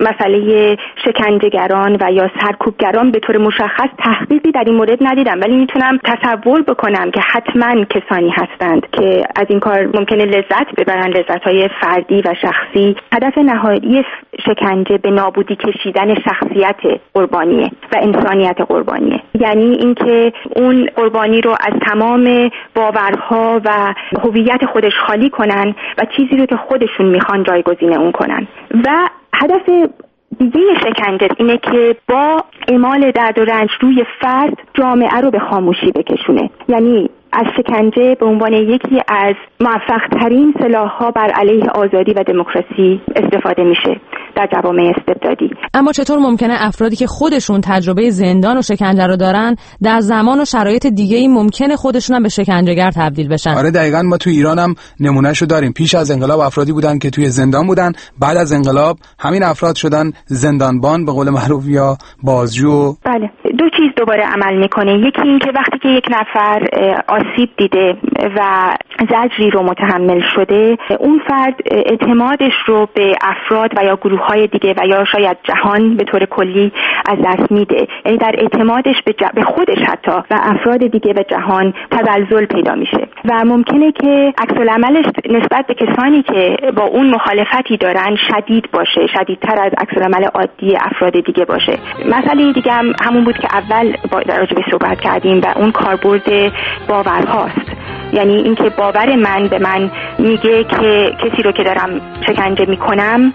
مسئله شکنجهگران و یا سرکوبگران به طور مشخص تحقیقی در این مورد ندیدم، ولی میتونم تصور بکنم که حتما کسانی هستند که از این کار ممکنه لذت ببرن، لذت‌های فردی و شخصی. هدف نهایی شکنجه به نابودی کشیدن شخصیت قربانیه و انسانیت قربانیه، یعنی اینکه اون قربانی رو از تمام باورها و هویت خودش خالی کنن و چیزی رو که خودشون میخوان جایگزین اون کنن. و هدف دیگه شکنجه اینه که با اعمال درد و رنج روی فرد جامعه رو به خاموشی بکشونه، یعنی از شکنجه به عنوان یکی از موفق‌ترین سلاح‌ها بر علیه آزادی و دموکراسی استفاده میشه در جوامع استبدادی. اما چطور ممکنه افرادی که خودشون تجربه زندان و شکنجه رو دارن در زمان و شرایط دیگه‌ای ممکنه خودشون هم به شکنجهگر تبدیل بشن؟ آره دقیقاً، ما تو ایران هم نمونهشو داریم. پیش از انقلاب افرادی بودن که توی زندان بودن، بعد از انقلاب همین افراد شدن زندانبان به قول معروف یا بازجو. بله، دو چیز دوباره عمل میکنه. یکی این که وقتی که یک نفر آسیب دیده و زجری رو متحمل شده، اون فرد اعتمادش رو به افراد و یا گروه‌های دیگه و یا شاید جهان به طور کلی از دست میده، یعنی در اعتمادش به خودش حتی و افراد دیگه و جهان تزلزل پیدا میشه و ممکنه که عکس‌العملش نسبت به کسانی که با اون مخالفتی دارن شدید باشه، شدیدتر از عکس‌العمل عادی افراد دیگه باشه. مسئله دیگه هم همون بود که اول در راجع به صحبت کردیم و اون کاربرد باورهاست، یعنی اینکه باور من به من میگه که کسی رو که دارم شکنجه میکنم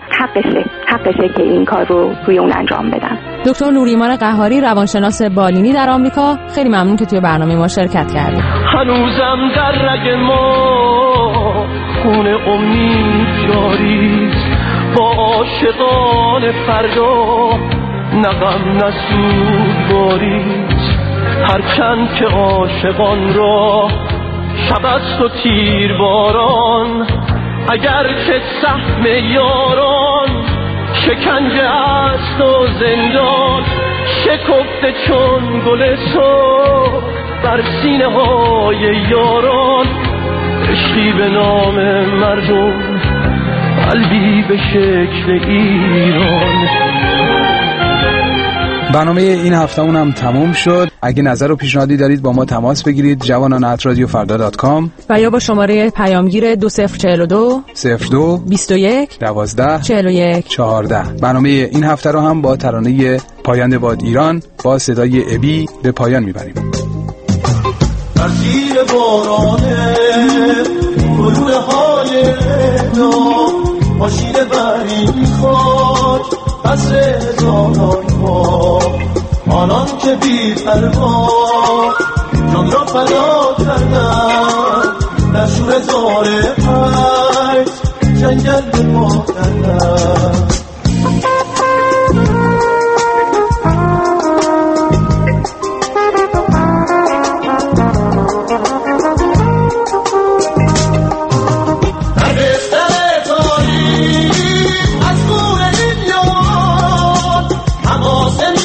حقشه که این کار رو روی اون انجام بدم. دکتر نوریمان قهاری، روانشناس بالینی در آمریکا، خیلی ممنون که توی برنامه ما شرکت کردید. هنوزم در رگ ما خون امید جاریست، با عاشقان فردا نغم نسود باریست، هرچند که عاشقان را شب است و تیر باران، اگر که سهم یاران شکنجه است و زندان، شکفته چون گل سرخ بر سینه های یاران، عشقی به نام مردم، قلبی به شکل ایران. برنامه این هفته‌مون هم تموم شد. اگه نظر و پیشنهادی دارید با ما تماس بگیرید، جوانان@radiofarda.com و یا با شماره پیامگیر 2042 02 21 12 41 14. برنامه این هفته رو هم با ترانه پایان باد ایران با صدای ابی به پایان میبریم. در زیر بارانه گلوله های نام ماشین برین خاک قصر زانای ما، آنان که بی پروا جان را فدا کردن، در شور زار عیش جنگل به پا کردن.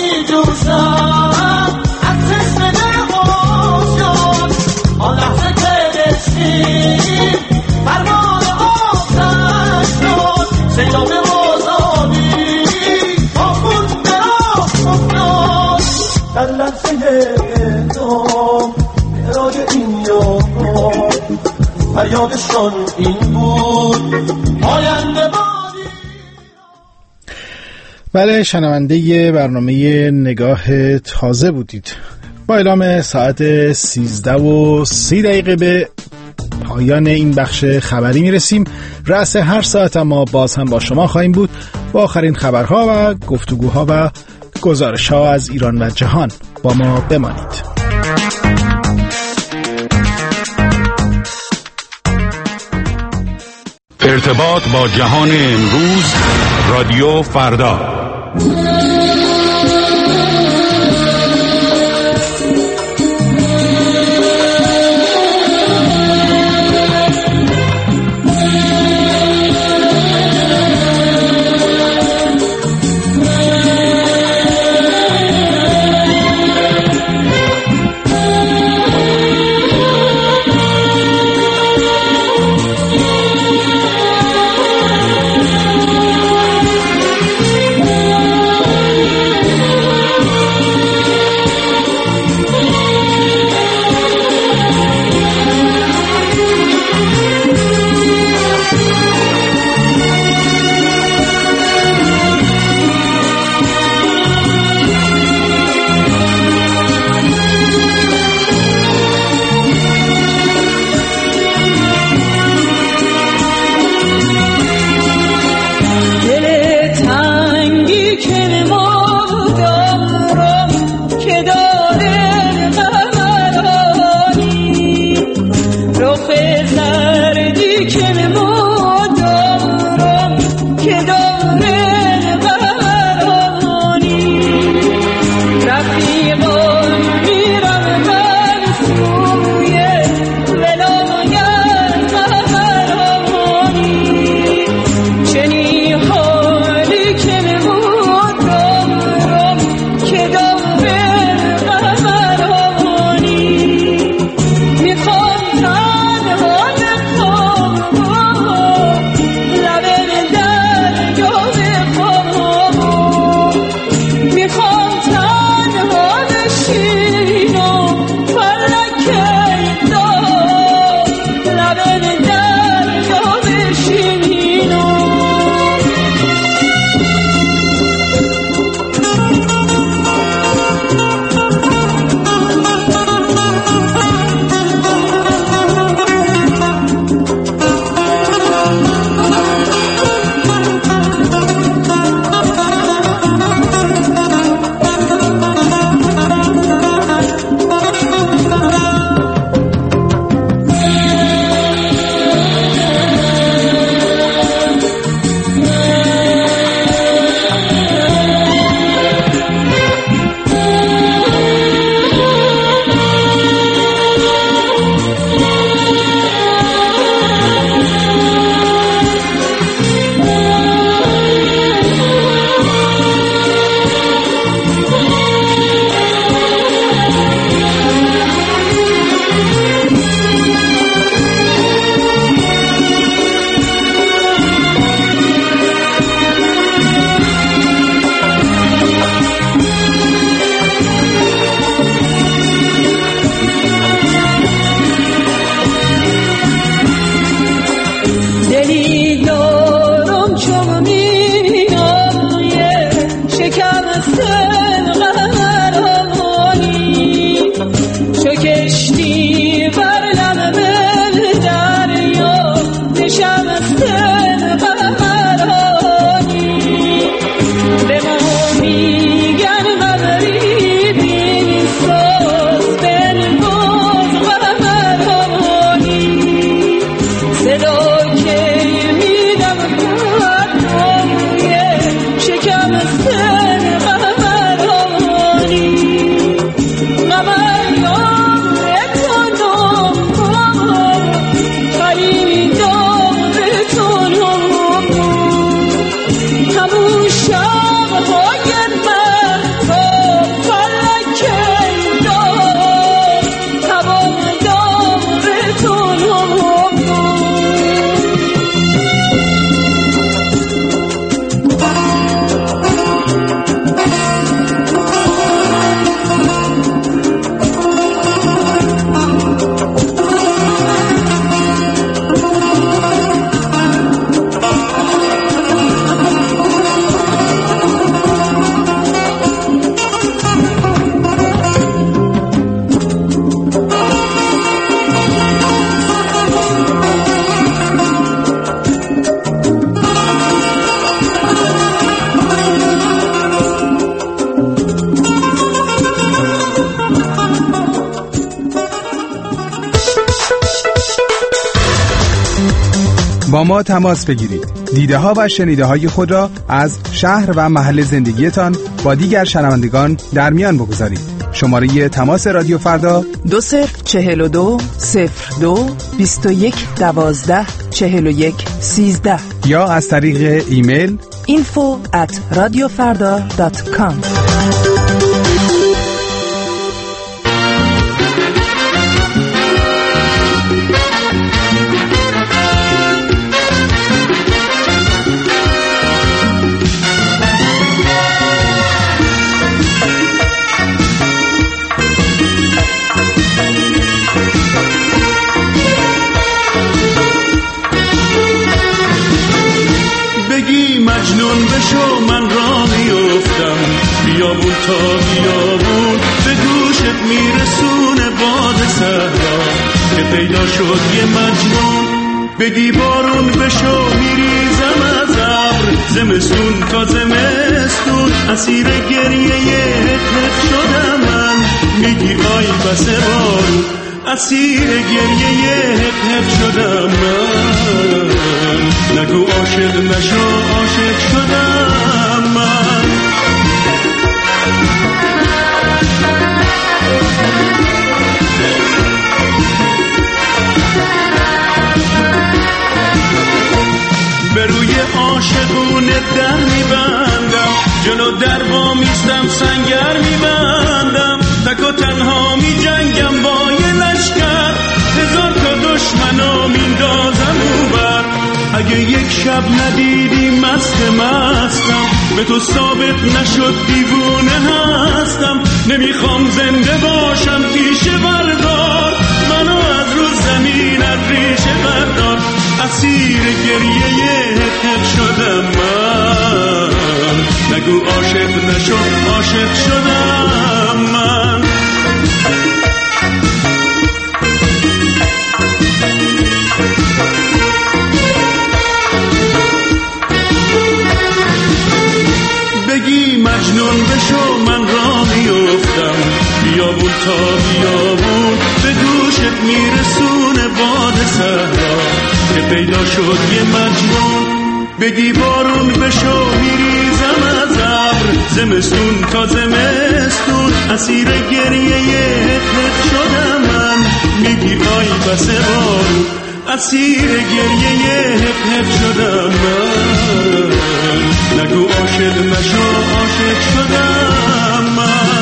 آن لحظه که فریادشان این بود آینده بادی. بله، شنونده برنامه نگاه تازه بودید. با اعلام ساعت 13:30 به پایان این بخش خبری میرسیم. رأس هر ساعت ما باز هم با شما خواهیم بود با آخرین خبرها و گفتگوها و گزارش‌ها از ایران و جهان. با ما بمانید. ارتباط با جهان امروز، رادیو فردا. با ما تماس بگیرید. دیده ها و شنیده های خود را از شهر و محل زندگیتان با دیگر شنوندگان در میان بگذارید. شماره تماس رادیو فردا 2042 02 21 12 41 13 یا از طریق ایمیل info@radiofarda.com. مجنون بشو من را میافتم، بیابون تا بیابون به گوشت میرسونه باد صحرا که پیدا شد یه مجنون. بگی بارون بشو میریزم از ابر، زمستون تا زمستون اسیر گریه هت شدم من. میگی آی بس بارون اسیر گریه هت شدم من. نگو عاشق نشو عاشق شدم من. به روی عاشقونه در میبندم، جلو در با میستم سنگر میبندم. تک و تنها میجنگم با یه لشکر، هزار تا دشمنو میندازم اونور. اگه یک شب ندیدی مستم، به تو ثابت نشد دیوونه هستم. نمیخوام زنده باشم تیشه بردار، منو از رو زمین از ریشه بردار. اسیر گریه هت شدم من. نگو عاشق نشو عاشق شدم من. بگی مجنون بشو من را میافتم، بیابون تا بیابون به گوشت میرسونه باد صحرا که پیدا شد یه مجنون. بگی بارون بشو میریزم از ابر، زمستون تا زمستون اسیر گریه هت شدم من. میگی آی بس بارون اسیر گریه هت شدم من. نگو عاشق نشو عاشق شدم من.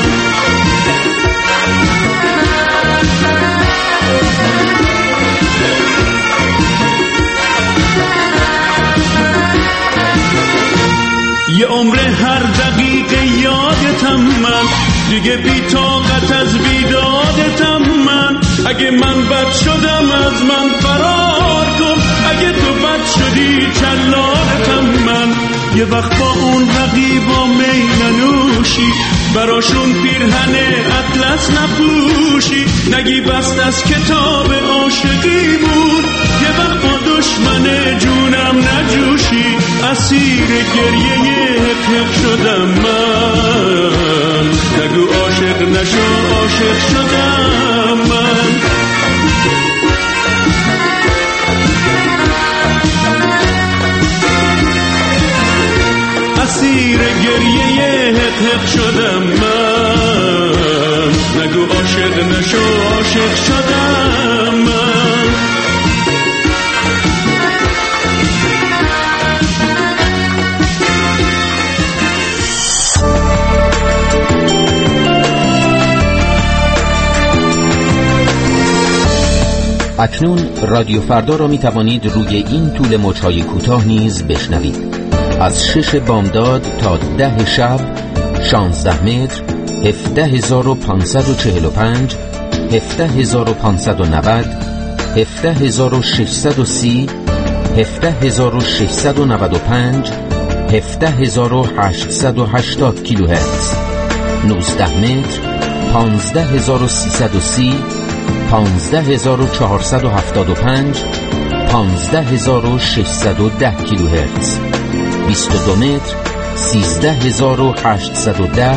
یه عمر هر دقیقه یادتم من، دیگه بی طاقت از بیدادتم من. اگه من بد شدم از من فرار کن، اگه تو بد شدی چلانتم من. یه وقت با اون رقیبا می ننوشی، براشون پیرهن اطلس نپوشی. نگی بست از کتاب عاشقی بود، یه وقت با دشمن جونم نجوشی. اسیر گریه هت شدم من. نگو عاشق نشو عاشق شدم من. اسیر گریه هت شدم من. نگو عاشق نشو عاشق شدم من. اکنون رادیو فردا را می توانید روی این طول موج‌های کوتاه نیز بشنوید. از 6 بامداد تا 10 شب 16 متر 17545 17590 17630 17695 17880 کیلوهرتز. 19 متر 15330 15475 15610 کیلوهرتز. 22 متر 13810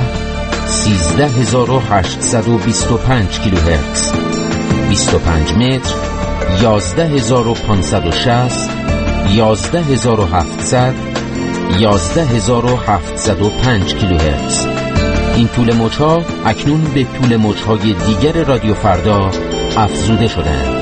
13825 کیلوهرتز. 25 متر 11560 11700 11705 کیلوهرتز. این طول موج‌ها اکنون به طول موج‌های دیگر رادیو فردا افزوده شدند.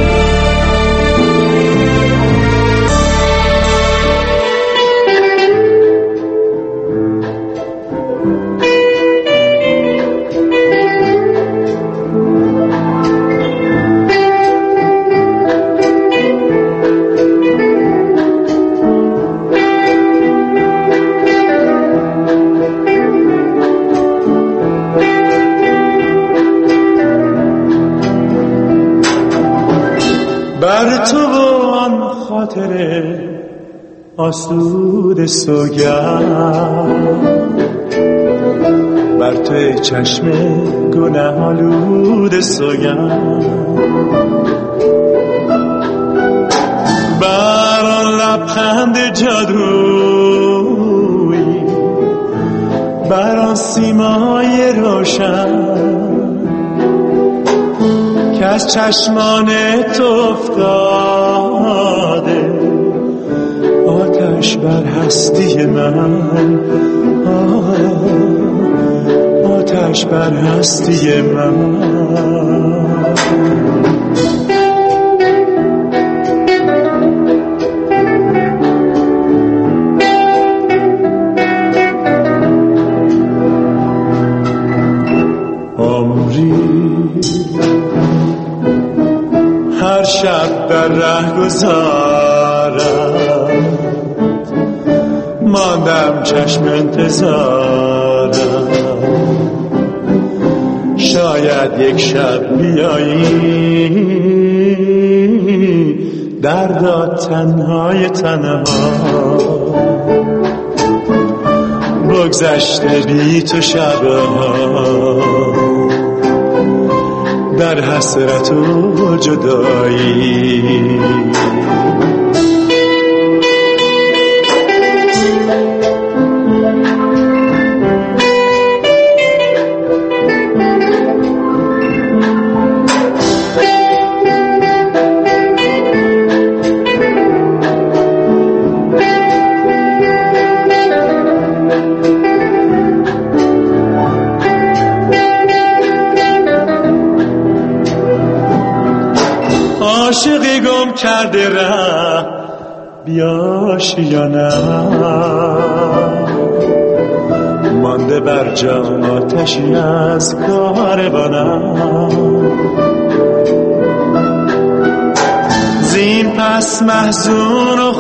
بر تو و آن خاطر آسود سوگند، بر تو چشم گناه آلود سوگند، بر آن لبخند جادویی، بر آن سیمای روشن که از چشمان تو افتاده، آتش بر هستی من، آتش بر هستی من. هر شب در ره گذارم، ماندم چشم انتظارم، شاید یک شب بیایی دردا تنهای تنها، بگذشته بی تو شبها در حسرت و جدایی. عاشقی گم کرده ره بیاشی یا نه، مانده بر جا آتشی از کاروانم، زین پس محزون و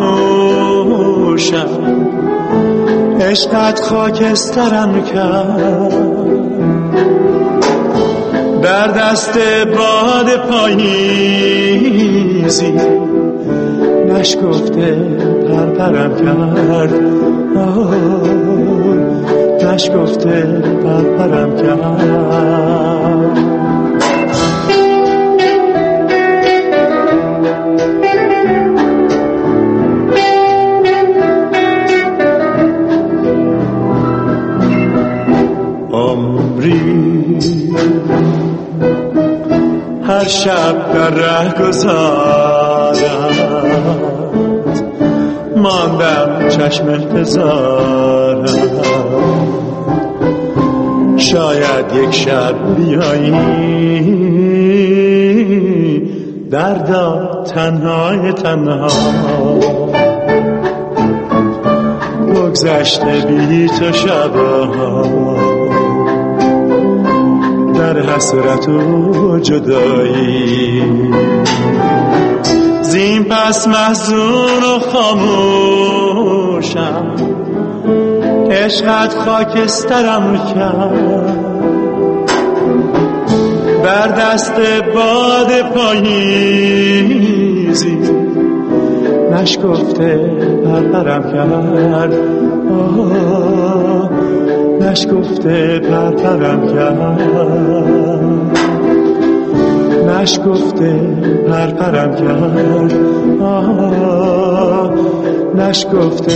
خاموشم، عشقت خاکسترم کرد، در دست باد پاییزی نشکفته پرپرم کرد، نشکفته پرپرم کرد. هر شب در ره گذارد، ماندم چشم انتظارم، شاید یک شب بیایی دردا تنهای تنها، بگذشته بی تو شبها در حسرت و جدایی. زین پس محزون و خاموشم، عشقت خاکسترم کرد، بر دست باد پاییزی نشکفته پرپرم کرد، نشکفته پرپرم کرد، نشکفته پرپرم کرد، نشکفته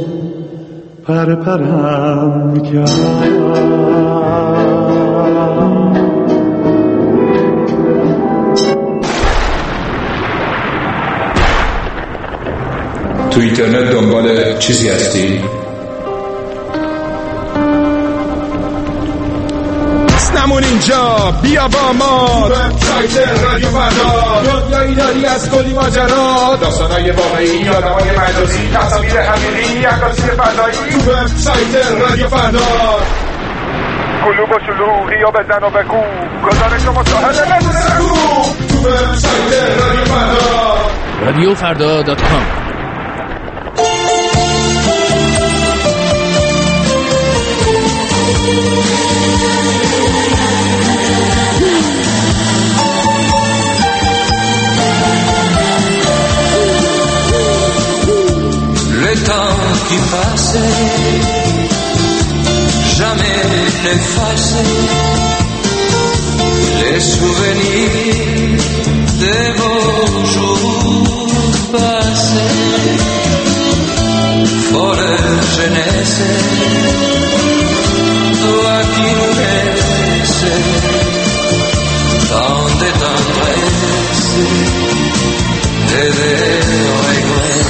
پرپرم کرد. تو اینترنت دنبال چیزی هستی؟ نمون اینجا بیا با ما وبسایت رادیو فردا دنیایی داری از کلی ماجرا داستانای واقعی آدمای مجازی تصاویر حقیقی عکاسی فضایی تو وبسایت رادیو فردا کلوب و شلوغی و بزن و بگو گزارش و مصاحبه نگو تو وبسایت رادیو فردا رادیوفردا.com. Le temps qui passe, jamais n'efface les souvenirs de vos jours passés. Folle jeunesse, toi qui nous laisses tant de tendresse et de regrets.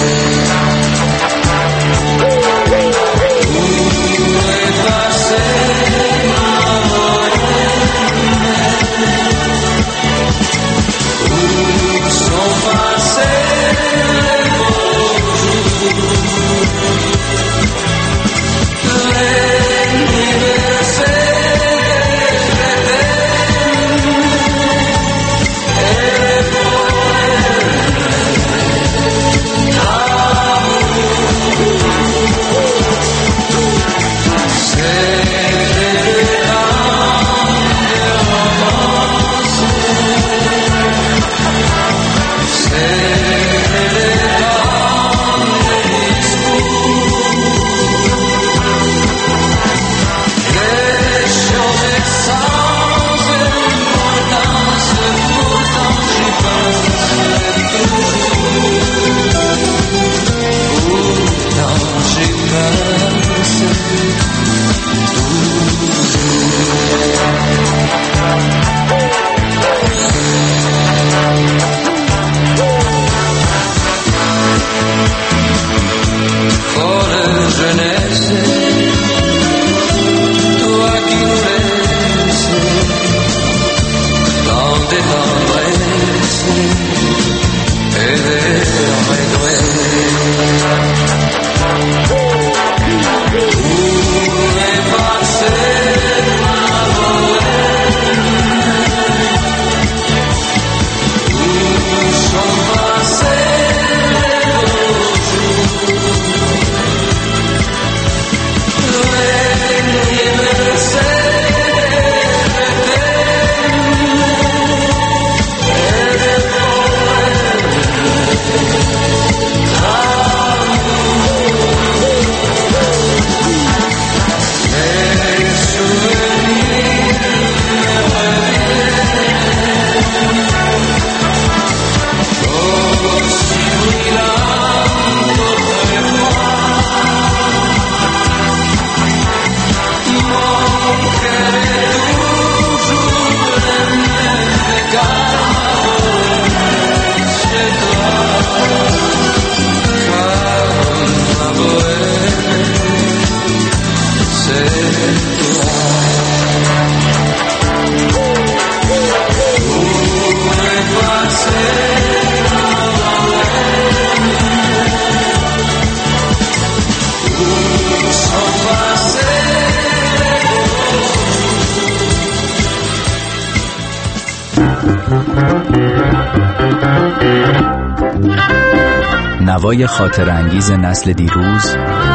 نوای خاطر انگیز نسل دیروز،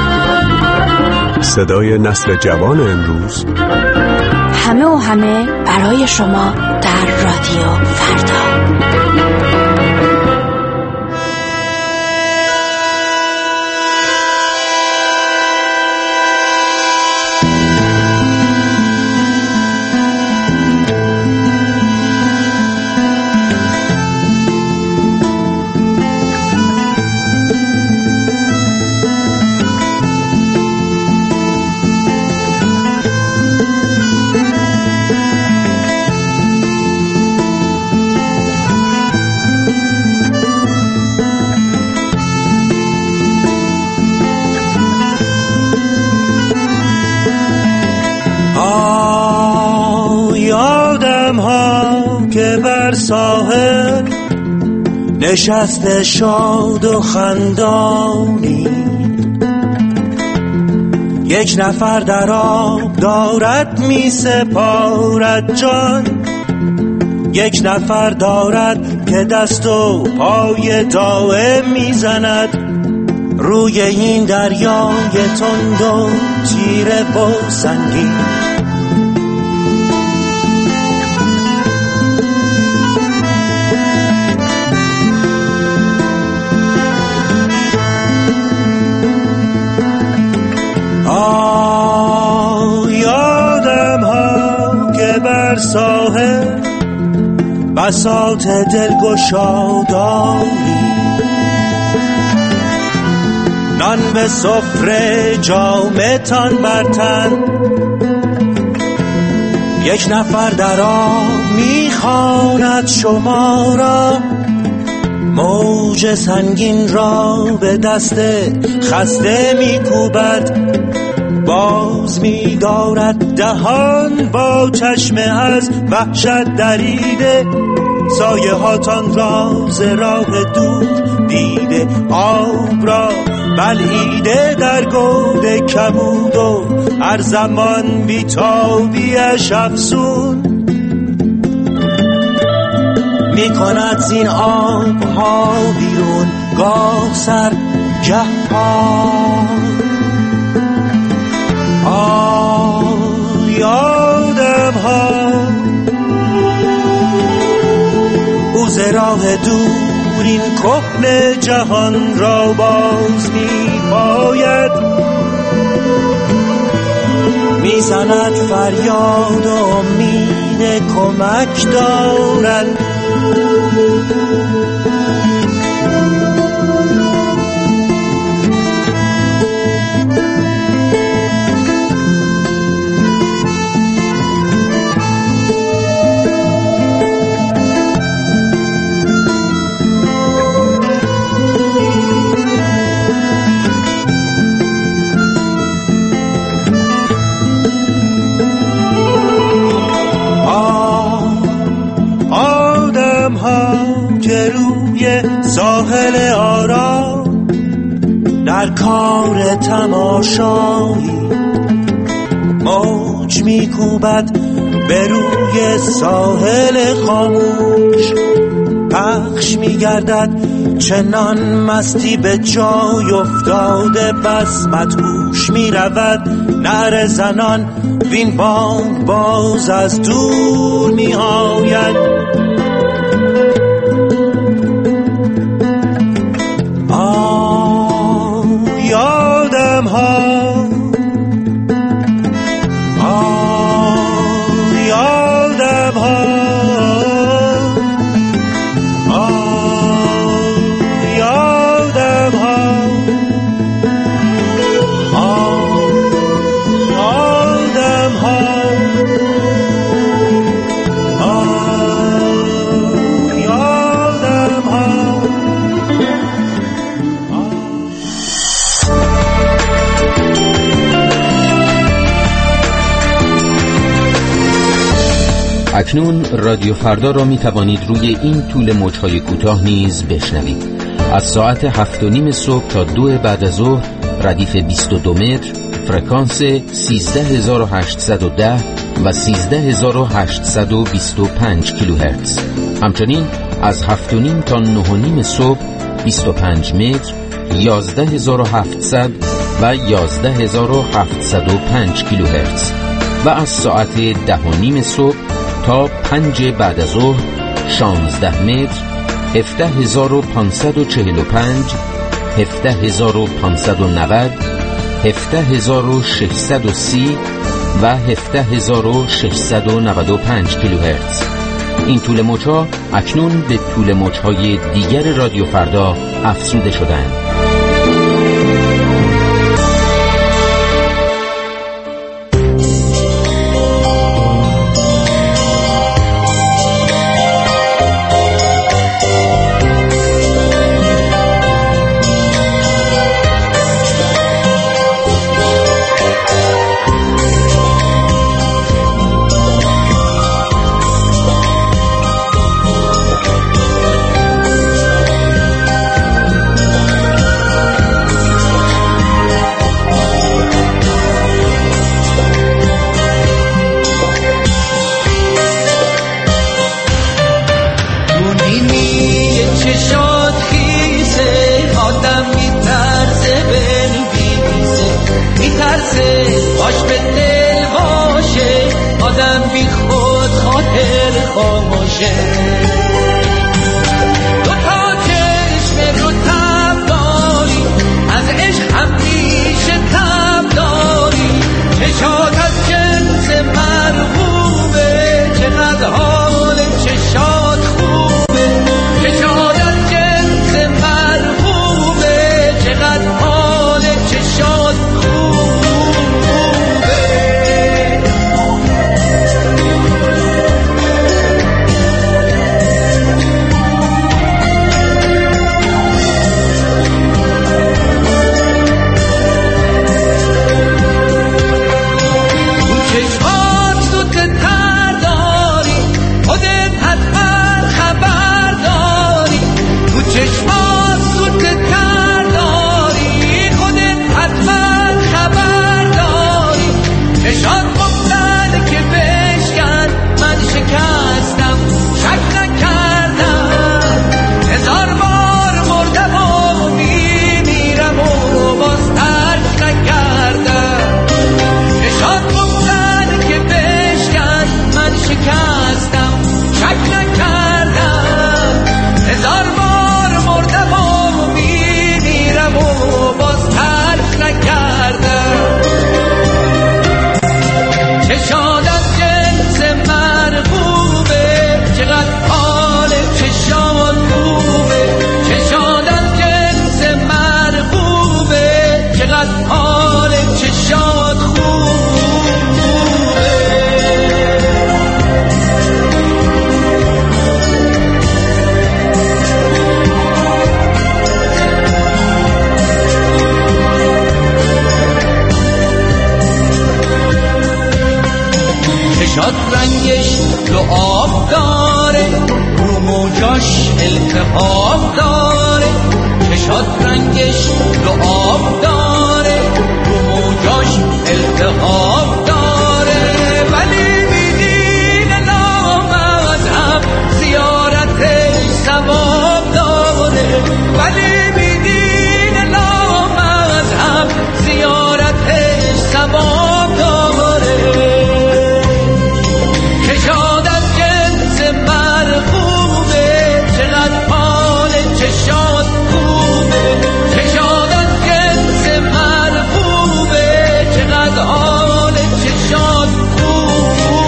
صدای نسل جوان امروز، همه و همه برای شما در رادیو فردا. ساحل نشسته شاد و خندانی، یک نفر در آب دارد می سپارد جان، یک نفر دارد که دست و پای دائم می زند روی این دریای تند و تیره و سنگین. یادم ها که بر ساحل بساط دلگشادانی، نان به سفره جامتان برتن، یک نفر در آب میخواند شما را، موج سنگین را به دست خسته میکوبد، باز می‌دارد دهان با چشم از وحشت دریده، سایه هاتان را ز راه دور دیده، آب را بلعیده در گود کبود و هر زمان بی‌تابیش افسون می‌کند زین آب‌ها بیرون، گاه سر گه پا. یادم ها او ز راه دور این کهنه جهان را باز می باید، می زند فریاد و امید کمک دارد. ساحل آرام در کار تماشایی، موج میکوبد به روی ساحل خاموش، پخش میگردد چنان مستی به جای افتاده، بس مدهوش میرود نعره زنان، وین بانگ باز از دور میآید. یادم ها یادم ها یادم ها یادم ها یادم ها. اکنون رادیو فردا را می توانید روی این طول موج‌های کوتاه نیز بشنوید. از ساعت 7:30 صبح تا 2 بعد از ظهر ردیف 22 متر، فرکانس 13810 و 13825 کیلوهرتز. همچنین از 7:30 تا 9:30 صبح 25 متر، 11700 و 11705 کیلوهرتز و از ساعت 10:30 صبح تا 5 بعد از ظهر 16 متر، 17545 17590 17630 و 17695 کیلوهرتز. این طول موج‌ها اکنون به طول موج‌های دیگر رادیو فردا افزوده شدند. باشه. دو تا چشم رو تب داری، از عشق همیشه تب داری، چشات از جنس مرغوبه، چقدر حال چشات خوبه، چشات از جنس مرغوبه، چقدر حال چشات خوبه. چشات رنگش دو آب داره، رو موجاش التهاب داره، چشات رنگش دو آب داره، رو موجاش التهاب داره، ولی میدین نامذهب زیارتش ثواب داره، ولی میدین نامذهب زیارتش ثواب داره. چشات از جنس مرغوبه، چقدر حال چشات خوبه، چشات از جنس مرغوبه، چقدر حال چشات خوبه.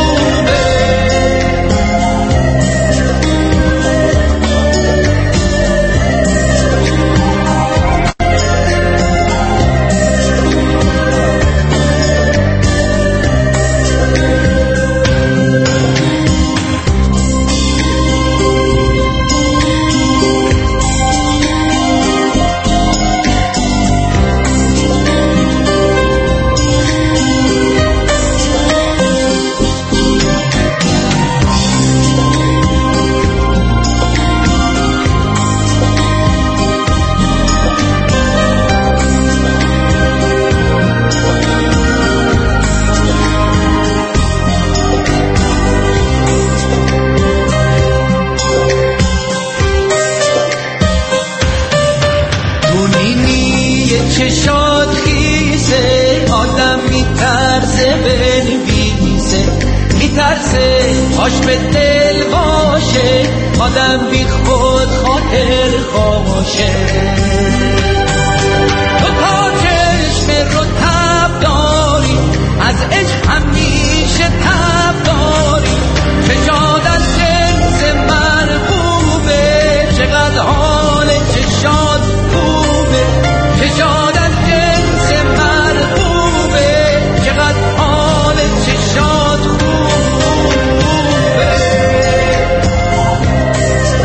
چشات خیزه آدم میترسه بنویسه، میترسه پاش به دل باشه، آدم بی خود خاطر خاموشه.